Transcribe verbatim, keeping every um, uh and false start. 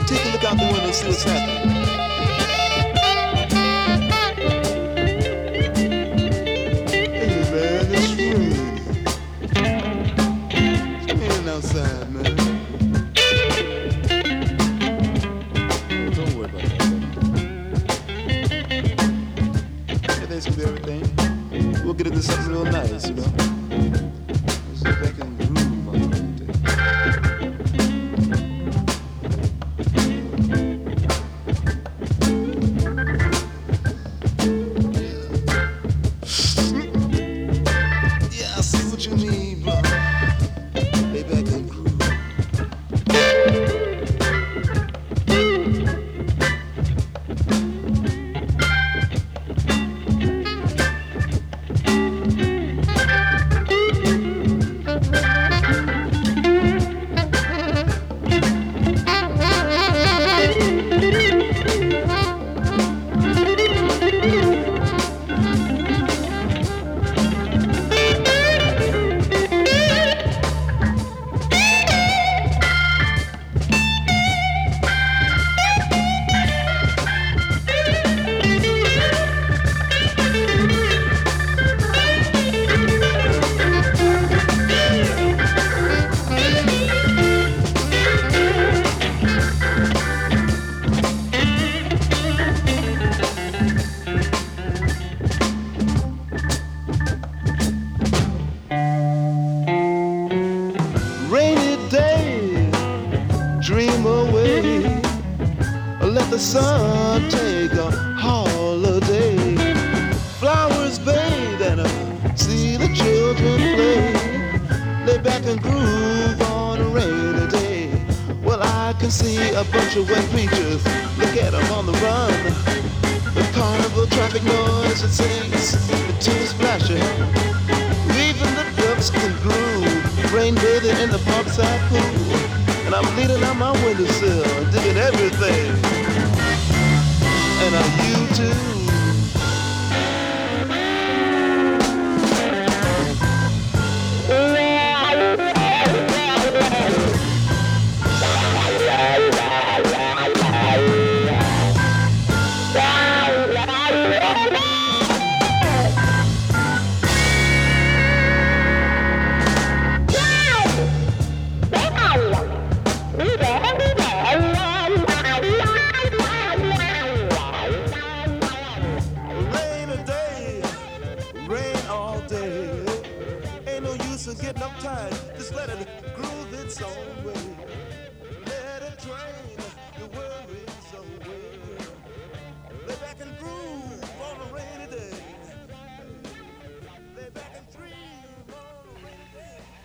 Take a look out the window and see what's happening. Hey man, it's raining. It's raining outside, man. Oh, don't worry about that. Everything's gonna be everything. We'll get into something real nice, you know. Let's see if I can groove on it. The sun take a holiday. Flowers bathe and uh, see the children play. Lay back and groove on a rainy day. Well, I can see a bunch of wet preachers. Look at them on the run. The carnival traffic noise it sings the tune splashing. Even the ducks can groove. Rain bathing in the parkside pool. And I'm leaning on my windowsill, digging everything